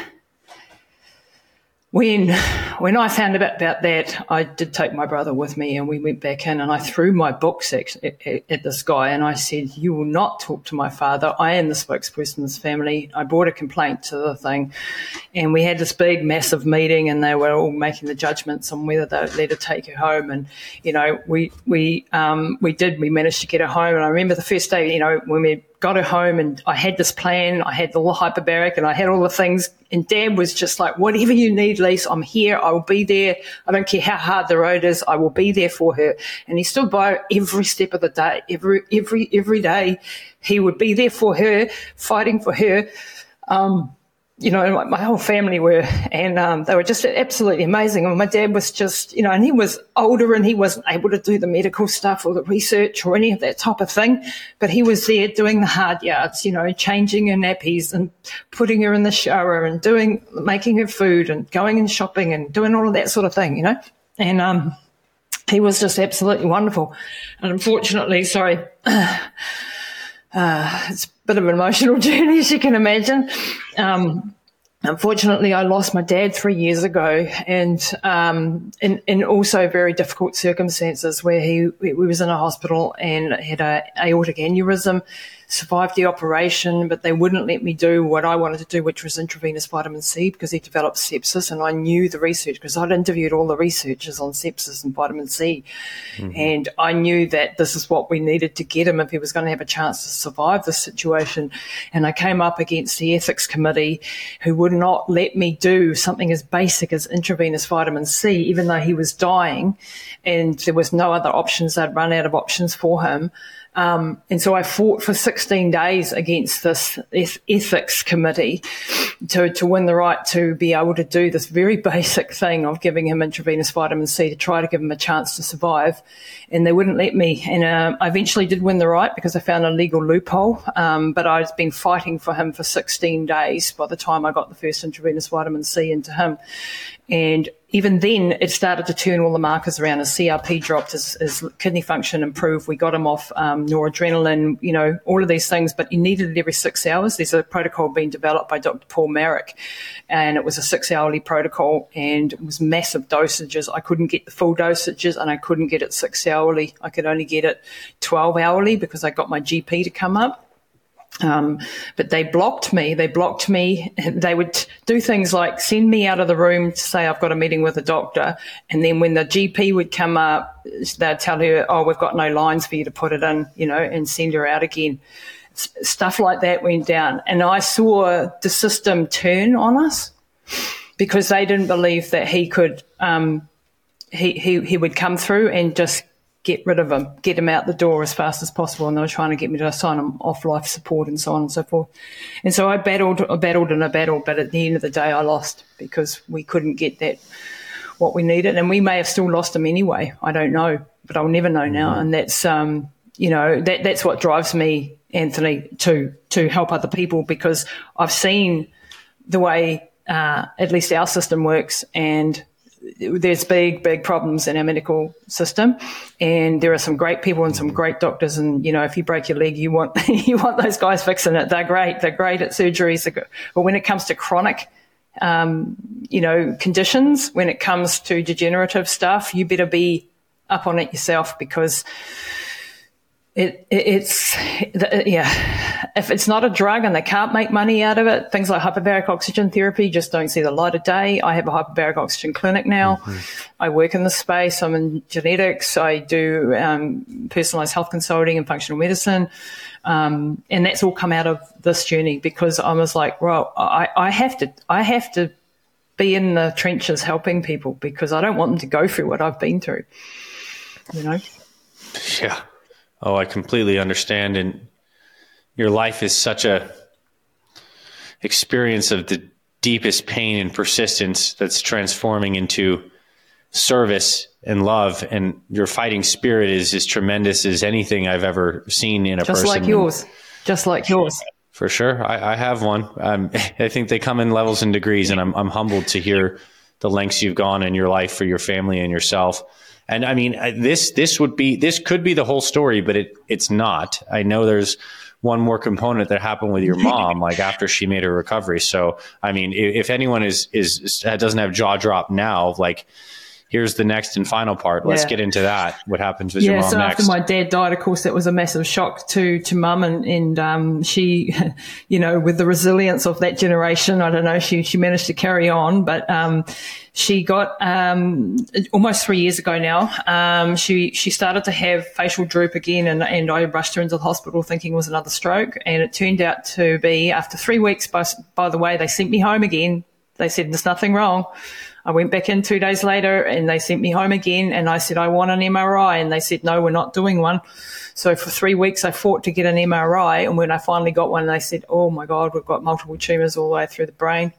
When when I found out about that, I did take my brother with me, and we went back in, and I threw my books at, at, at this guy, and I said, you will not talk to my father. I am the spokesperson of this family. I brought a complaint to the thing, and we had this big, massive meeting, and they were all making the judgments on whether they'd let her take her home. And, you know, we we um, we did. We managed to get her home, and I remember the first day, you know, when we got her home, and I had this plan. I had the hyperbaric, and I had all the things. And Dad was just like, whatever you need, Lise, I'm here. I will be there. I don't care how hard the road is. I will be there for her. And he stood by her every step of the day. Every every every day, he would be there for her, fighting for her. Um, you know, like my whole family were, and um, they were just absolutely amazing. And my dad was just, you know, and he was older, and he wasn't able to do the medical stuff or the research or any of that type of thing, but he was there doing the hard yards, you know, changing her nappies and putting her in the shower and doing, making her food and going and shopping and doing all of that sort of thing, you know. And um, he was just absolutely wonderful. And unfortunately, sorry, uh, it's a bit of an emotional journey, as you can imagine. Um, unfortunately, I lost my dad three years ago, and um, in, in also very difficult circumstances, where he we was in a hospital and had a aortic aneurysm. Survived the operation, but they wouldn't let me do what I wanted to do, which was intravenous vitamin C, because he developed sepsis, and I knew the research because I'd interviewed all the researchers on sepsis and vitamin C, mm-hmm. and I knew that this is what we needed to get him if he was going to have a chance to survive this situation. And I came up against the ethics committee, who would not let me do something as basic as intravenous vitamin C, even though he was dying, and there was no other options. I'd run out of options for him. Um, and so I fought for sixteen days against this eth- ethics committee to, to win the right to be able to do this very basic thing of giving him intravenous vitamin C to try to give him a chance to survive. And they wouldn't let me. And uh, I eventually did win the right because I found a legal loophole. Um, but I'd been fighting for him for sixteen days by the time I got the first intravenous vitamin C into him. And even then, it started to turn all the markers around. His C R P dropped, his, his kidney function improved. We got him off um, noradrenaline, you know, all of these things, but you needed it every six hours. There's a protocol being developed by Doctor Paul Marek, and it was a six-hourly protocol, and it was massive dosages. I couldn't get the full dosages, and I couldn't get it six-hourly. I could only get it twelve-hourly because I got my G P to come up. Um, but they blocked me. They blocked me. They would do things like send me out of the room to say I've got a meeting with a doctor. And then when the G P would come up, they'd tell her, oh, we've got no lines for you to put it in, you know, and send her out again. S- stuff like that went down. And I saw the system turn on us because they didn't believe that he could, um, he, he, he would come through and just get rid of him, get him out the door as fast as possible. And they were trying to get me to sign him off life support and so on and so forth. And so I battled, I battled and I battled, but at the end of the day, I lost because we couldn't get that, what we needed. And we may have still lost him anyway. I don't know, but I'll never know now. Mm-hmm. And that's, um, you know, that that's what drives me, Anthony, to, to help other people, because I've seen the way, uh, at least our system works, and there's big, big problems in our medical system, and there are some great people and some great doctors. And, you know, if you break your leg, you want, you want those guys fixing it. They're great. They're great at surgeries. But when it comes to chronic, um, you know, conditions, when it comes to degenerative stuff, you better be up on it yourself, because It, it, it's, yeah, if it's not a drug and they can't make money out of it, things like hyperbaric oxygen therapy just don't see the light of day. I have a hyperbaric oxygen clinic now. Mm-hmm. I work in the space. I'm in genetics. I do um, personalized health consulting and functional medicine. Um, and that's all come out of this journey, because I was like, well, I, I have to, I have to be in the trenches helping people, because I don't want them to go through what I've been through, you know? Yeah. Oh, I completely understand. And your life is such a experience of the deepest pain and persistence that's transforming into service and love. And your fighting spirit is as tremendous as anything I've ever seen in a Just person. Just like yours. Just like yours. For sure. I, I have one. Um, I think they come in levels and degrees, and I'm, I'm humbled to hear the lengths you've gone in your life for your family and yourself. And I mean, this, this would be, this could be the whole story, but it, it's not. I know there's one more component that happened with your mom, like after she made her recovery. So, I mean, if, if anyone is, is, doesn't have jaw drop now, like, here's the next and final part. Let's yeah. get into that. What happens with yeah, your mom so next? After my dad died, of course, that was a massive shock to, to mum. And, and, um, she, you know, with the resilience of that generation, I don't know, she, she managed to carry on, but, um, she got, um, almost three years ago now, um, she, she started to have facial droop again, and, and I rushed her into the hospital thinking it was another stroke. And it turned out to be, after three weeks, by, by the way, they sent me home again. They said, there's nothing wrong. I went back in two days later and they sent me home again, and I said, I want an M R I. And they said, no, we're not doing one. So for three weeks I fought to get an M R I. And when I finally got one, they said, oh my God, we've got multiple tumours all the way through the brain.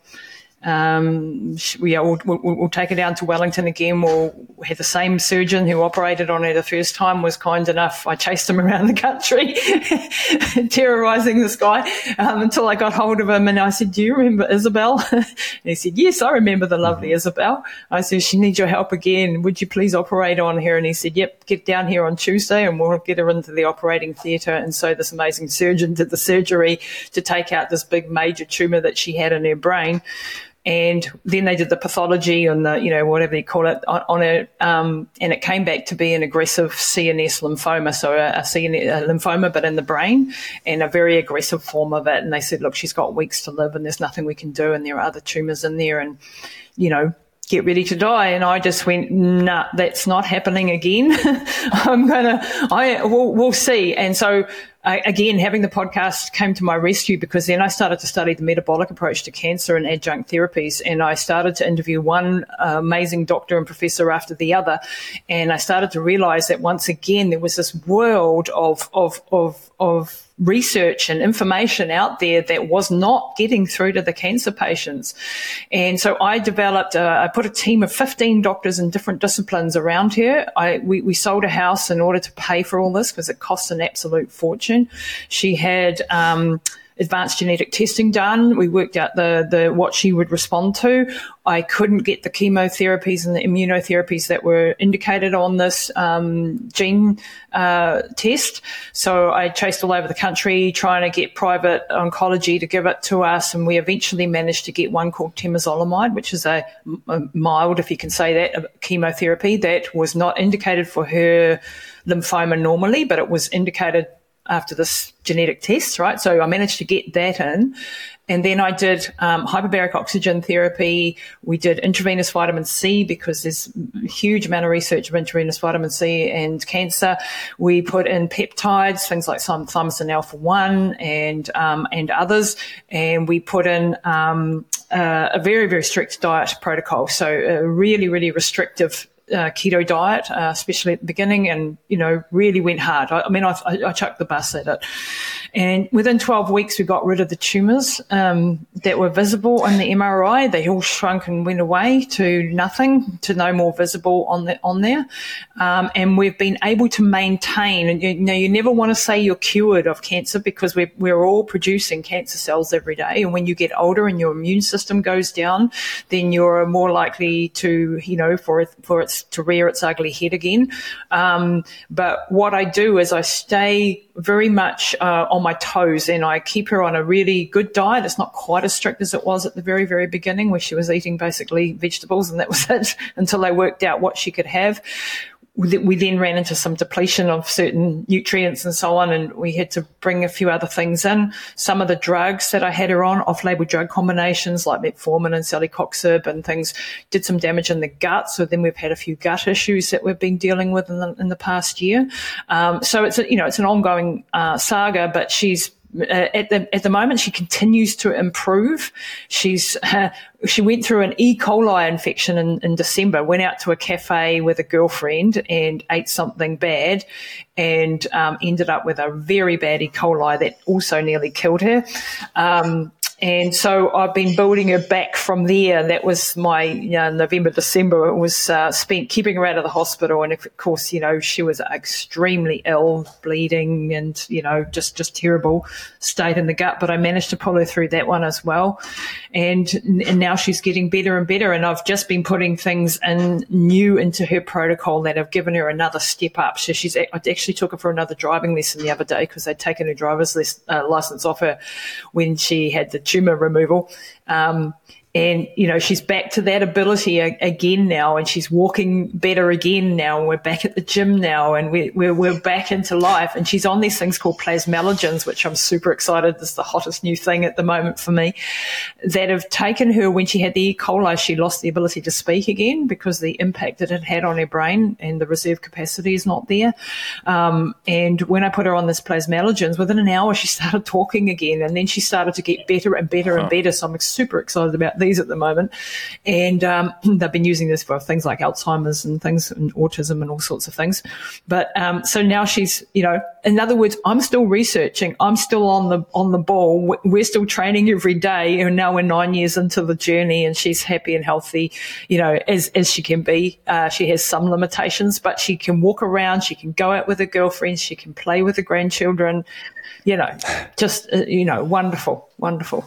Um, we, yeah, we'll, we'll, we'll take it down to Wellington again. We'll have the same surgeon who operated on her the first time was kind enough. I chased him around the country, terrorising this guy, um, until I got hold of him. And I said, do you remember Isabel? And he said, yes, I remember the lovely Isabel. I said, she needs your help again. Would you please operate on her? And he said, yep, get down here on Tuesday and we'll get her into the operating theatre. And so this amazing surgeon did the surgery to take out this big major tumour that she had in her brain. And then they did the pathology on the, you know, whatever you call it, on, on it, um, and it came back to be an aggressive C N S lymphoma, so a, a, C N S, a lymphoma but in the brain, and a very aggressive form of it. And they said, look, she's got weeks to live and there's nothing we can do, and there are other tumours in there, and, you know, get ready to die. And I just went, nah, that's not happening again. I'm going to, I, we'll, we'll see. And so, I, again, having the podcast came to my rescue, because then I started to study the metabolic approach to cancer and adjunct therapies. And I started to interview one uh, amazing doctor and professor after the other. And I started to realize that once again, there was this world of, of, of, of, research and information out there that was not getting through to the cancer patients. And so I developed, a, I put a team of fifteen doctors in different disciplines around here. I, we, we sold a house in order to pay for all this, because it costs an absolute fortune. She had, um, advanced genetic testing done. We worked out the, the what she would respond to. I couldn't get the chemotherapies and the immunotherapies that were indicated on this um, gene uh, test. So I chased all over the country trying to get private oncology to give it to us, and we eventually managed to get one called temozolomide, which is a, a mild, if you can say that, a chemotherapy that was not indicated for her lymphoma normally, but it was indicated after this genetic test, right? So I managed to get that in. And then I did um, hyperbaric oxygen therapy. We did intravenous vitamin C because there's a huge amount of research of intravenous vitamin C and cancer. We put in peptides, things like thymosin alpha one and um, and others. And we put in um, uh, a very, very strict diet protocol. So a really, really restrictive Uh, keto diet, uh, especially at the beginning, and, you know, really went hard. I, I mean, I, I, I chucked the bus at it. And within twelve weeks, we got rid of the tumours um, that were visible on the M R I. They all shrunk and went away to nothing, to no more visible on the, on there. Um, and we've been able to maintain, and you, you know, you never want to say you're cured of cancer because we're, we're all producing cancer cells every day. And when you get older and your immune system goes down, then you're more likely to, you know, for it, for its to rear its ugly head again. Um, but what I do is I stay very much uh, on my toes, and I keep her on a really good diet. It's not quite as strict as it was at the very, very beginning, where she was eating basically vegetables and that was it until I worked out what she could have. We then ran into some depletion of certain nutrients and so on, and we had to bring a few other things in. Some of the drugs that I had her on, off-label drug combinations like metformin and celecoxib and things, did some damage in the gut. So then we've had a few gut issues that we've been dealing with in the, in the past year. Um, so it's a, you know, it's an ongoing uh, saga, but she's Uh, at the at the moment, she continues to improve. She's uh, she went through an E. coli infection in, in December. Went out to a cafe with a girlfriend and ate something bad, and um, ended up with a very bad E. coli that also nearly killed her. Um, And so I've been building her back from there. That was my, you know, November, December. It was uh, spent keeping her out of the hospital. And of course, you know, she was extremely ill, bleeding and, you know, just, just terrible state in the gut. But I managed to pull her through that one as well. And, and now she's getting better and better. And I've just been putting things in new into her protocol that have given her another step up. So she's, I actually took her for another driving lesson the other day because they'd taken her driver's list, uh, license off her when she had the tumor removal. Um, and, you know, she's back to that ability a- again now, and she's walking better again now. We're back at the gym now, and we, we're, we're back into life. And she's on these things called plasmalogens, which I'm super excited. This is the hottest new thing at the moment for me, that have taken her. When she had the E. coli, she lost the ability to speak again because the impact that it had on her brain and the reserve capacity is not there. Um, and when I put her on this plasmalogens, within an hour, she started talking again, and then she started to get better and better and better. So I'm super excited about these at the moment. And um, they've been using this for things like Alzheimer's and things and autism and all sorts of things. But um, so now she's, you know, in other words, I'm still researching. I'm still on the on the ball. We're still training every day. And now we're nine years into the journey, and she's happy and healthy, you know, as, as she can be. Uh, she has some limitations, but she can walk around. She can go out with her girlfriends. She can play with her grandchildren. You know, just, uh, you know, wonderful, wonderful.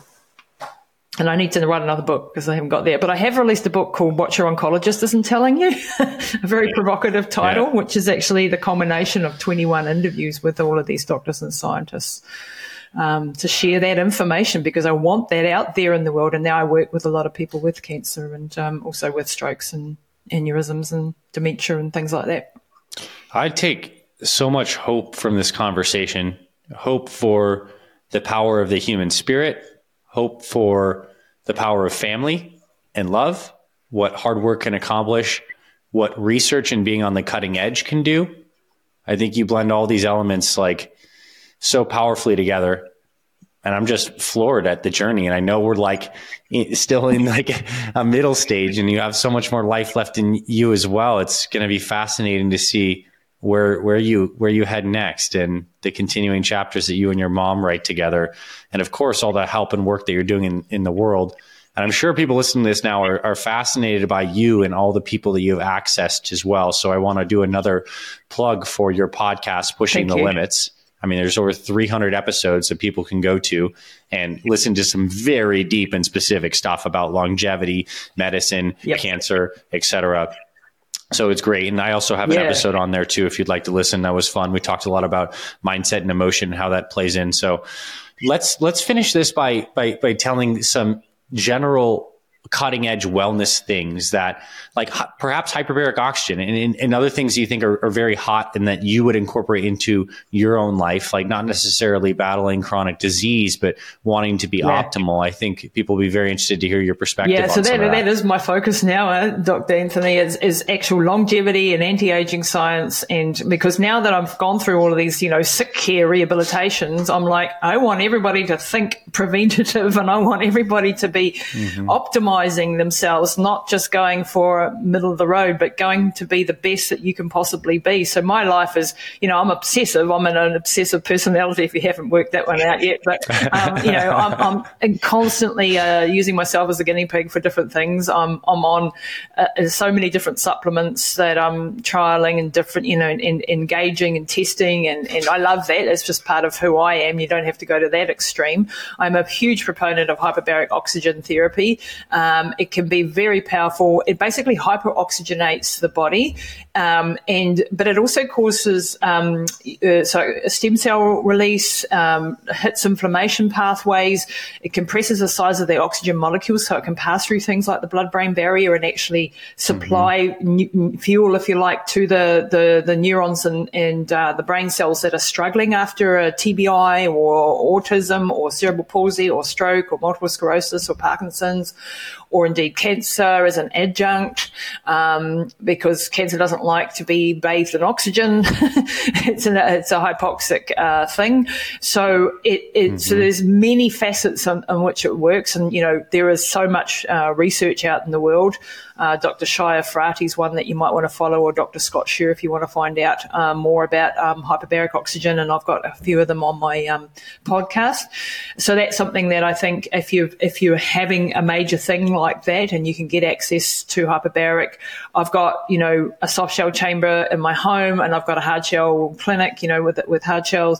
And I need to write another book because I haven't got there. But I have released a book called What Your Oncologist Isn't Telling You, a very provocative title, yeah. Which is actually the culmination of twenty-one interviews with all of these doctors and scientists um, to share that information, because I want that out there in the world. And now I work with a lot of people with cancer and um, also with strokes and aneurysms and dementia and things like that. I take so much hope from this conversation, hope for the power of the human spirit, hope for the power of family and love, what hard work can accomplish, what research and being on the cutting edge can do. I think you blend all these elements like so powerfully together. And I'm just floored at the journey. And I know we're like still in like a middle stage, and you have so much more life left in you as well. It's going to be fascinating to see where where you where you head next, and the continuing chapters that you and your mom write together. And of course, all the help and work that you're doing in, in the world. And I'm sure people listening to this now are, are fascinated by you and all the people that you have accessed as well. So I want to do another plug for your podcast, Pushing Thank the you. Limits. I mean, there's over three hundred episodes that people can go to and listen to some very deep and specific stuff about longevity, medicine, yep. cancer, et cetera. So it's great. And I also have an yeah. episode on there too, if you'd like to listen. That was fun. We talked a lot about mindset and emotion, how that plays in. So let's, let's finish this by, by, by telling some general cutting edge wellness things that like perhaps hyperbaric oxygen and, and, and other things you think are, are very hot and that you would incorporate into your own life, like not necessarily battling chronic disease, but wanting to be yeah. optimal. I think people will be very interested to hear your perspective. Yeah, on so that, that. that is my focus now, uh, Doctor Anthony, is, is actual longevity and anti-aging science. And because now that I've gone through all of these, you know, sick care rehabilitations, I'm like, I want everybody to think preventative and I want everybody to be mm-hmm. optimizing themselves, not just going for middle of the road, but going to be the best that you can possibly be. So my life is, you know, I'm obsessive. I'm in an obsessive personality if you haven't worked that one out yet. But, um, you know, I'm, I'm constantly uh, using myself as a guinea pig for different things. I'm, I'm on uh, so many different supplements that I'm trialing and different, you know, in, in, engaging and testing. And, and I love that. It's just part of who I am. You don't have to go to that extreme. I'm a huge proponent of hyperbaric oxygen therapy. Um, it can be very powerful. It basically hyperoxygenates the body, um, and but it also causes um, uh, so stem cell release, um, hits inflammation pathways. It compresses the size of the oxygen molecules, so it can pass through things like the blood-brain barrier and actually supply mm-hmm. n- fuel, if you like, to the the, the neurons and and uh, the brain cells that are struggling after a T B I or autism or cerebral palsy or stroke or multiple sclerosis or Parkinson's, or indeed cancer as an adjunct, um, because cancer doesn't like to be bathed in oxygen. it's, an, it's a hypoxic uh, thing. So it, it mm-hmm. so there's many facets on, on which it works. And, you know, there is so much uh, research out in the world. Uh, Doctor Shia Frati is one that you might want to follow, or Doctor Scott Scher if you want to find out um, more about um, hyperbaric oxygen. And I've got a few of them on my um, podcast. So that's something that I think if you if you're having a major thing like that and you can get access to hyperbaric, I've got, you know, a soft shell chamber in my home and I've got a hard shell clinic, you know, with with hard shells.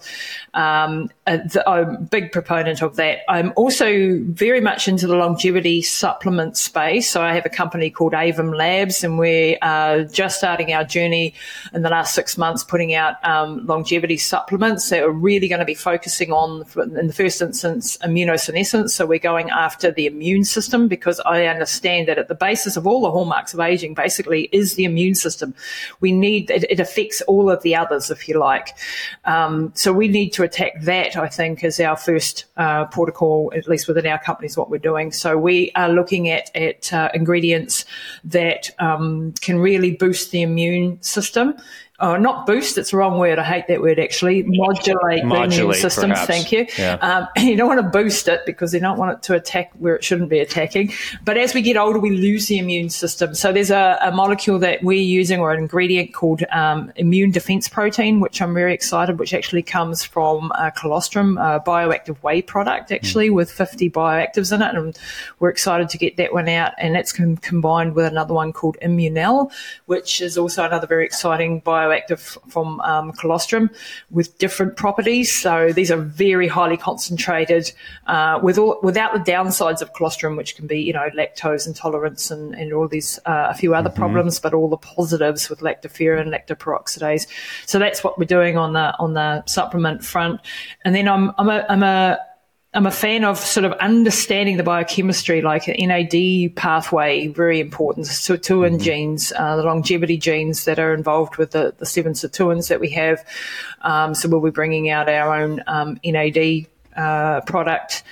Um, I'm a big proponent of that. I'm also very much into the longevity supplement space. So I have a company called Avum Labs, and we're uh, just starting our journey in the last six months, putting out um, longevity supplements that are really going to be focusing on, in the first instance, immunosenescence. So we're going after the immune system, because I understand that at the basis of all the hallmarks of aging basically is the immune system. We need, it, it affects all of the others, if you like. Um, so we need to attack that, I think, as our first uh, protocol, at least within our company, is what we're doing. So we are looking at, at uh, ingredients that um, can really boost the immune system. Oh, not boost, it's the wrong word. I hate that word, actually. Modulate, Modulate the immune system. Perhaps. Thank you. Yeah. Um, you don't want to boost it because you don't want it to attack where it shouldn't be attacking. But as we get older, we lose the immune system. So there's a, a molecule that we're using, or an ingredient called um, immune defense protein, which I'm very excited, which actually comes from uh, colostrum, a bioactive whey product, actually, mm. with fifty bioactives in it. And we're excited to get that one out. And that's com- combined with another one called Immunel, which is also another very exciting bioactive active from um, colostrum with different properties. So these are very highly concentrated uh, with all, without the downsides of colostrum, which can be, you know, lactose intolerance and, and all these, uh, a few other mm-hmm. problems, but all the positives with lactoferrin, lactoperoxidase. So that's what we're doing on the, on the supplement front. And then I'm, I'm a, I'm a, I'm a fan of sort of understanding the biochemistry, like an N A D pathway, very important, sirtuin mm-hmm. genes, uh, the longevity genes that are involved with the, the seven sirtuins that we have. Um, so we'll be bringing out our own um, N A D uh, product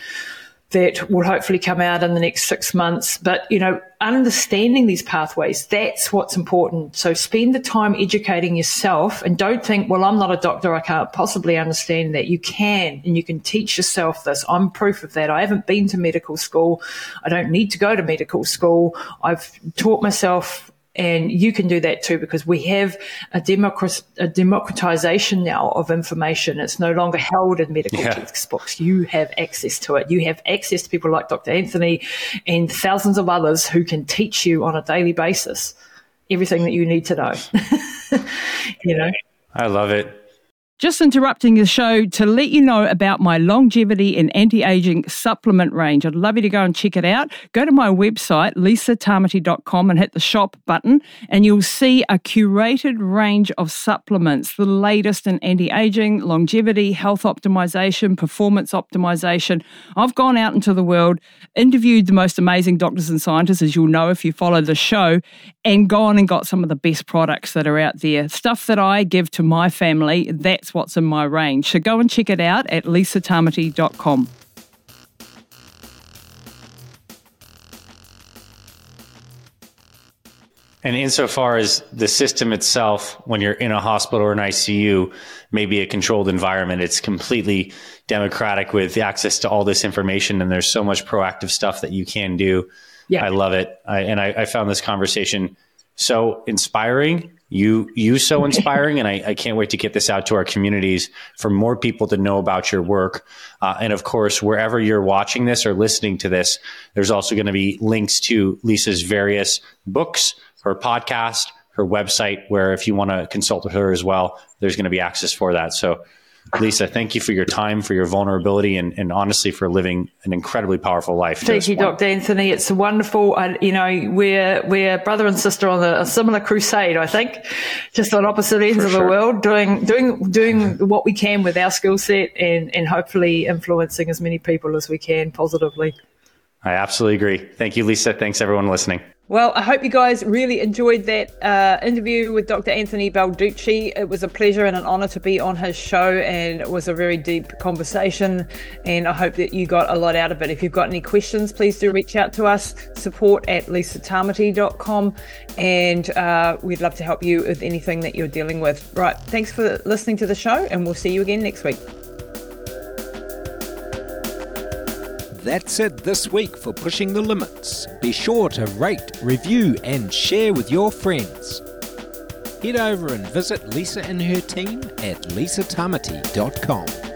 that will hopefully come out in the next six months. But, you know, understanding these pathways, that's what's important. So spend the time educating yourself and don't think, well, I'm not a doctor, I can't possibly understand that. You can, and you can teach yourself this. I'm proof of that. I haven't been to medical school. I don't need to go to medical school. I've taught myself. And you can do that too, because we have a, democrat- a democratization now of information. It's no longer held in medical yeah. textbooks. You have access to it. You have access to people like Doctor Anthony and thousands of others who can teach you on a daily basis everything that you need to know. You know? I love it. Just interrupting the show to let you know about my longevity and anti-aging supplement range. I'd love you to go and check it out. Go to my website, lisa tamati dot com, and hit the shop button, and you'll see a curated range of supplements, the latest in anti-aging, longevity, health optimization, performance optimization. I've gone out into the world, interviewed the most amazing doctors and scientists, as you'll know if you follow the show, and gone and got some of the best products that are out there. Stuff that I give to my family, that's what's in my range. So go and check it out at lisa tamati dot com. And insofar as the system itself, when you're in a hospital or an I C U, may be a controlled environment, it's completely democratic with access to all this information. And there's so much proactive stuff that you can do. Yeah. I love it. I, and I, I found this conversation so inspiring. You, you so inspiring, and I, I can't wait to get this out to our communities for more people to know about your work. Uh, and of course, wherever you're watching this or listening to this, there's also going to be links to Lisa's various books, her podcast, her website, where if you want to consult with her as well, there's going to be access for that. So Lisa, thank you for your time, for your vulnerability, and, and honestly for living an incredibly powerful life. Thank you, Doctor Anthony. It's wonderful. I, you know, we're we're brother and sister on a, a similar crusade, I think, just on opposite ends for of sure. the world, doing doing doing what we can with our skill set, and and hopefully influencing as many people as we can positively. I absolutely agree. Thank you, Lisa. Thanks, everyone listening. Well, I hope you guys really enjoyed that uh, interview with Doctor Anthony Balducci. It was a pleasure and an honour to be on his show, and it was a very deep conversation, and I hope that you got a lot out of it. If you've got any questions, please do reach out to us, support at lisa tamati dot com, and uh, we'd love to help you with anything that you're dealing with. Right, thanks for listening to the show, and we'll see you again next week. That's it this week for Pushing the Limits. Be sure to rate, review, and share with your friends. Head over and visit Lisa and her team at lisa tamati dot com.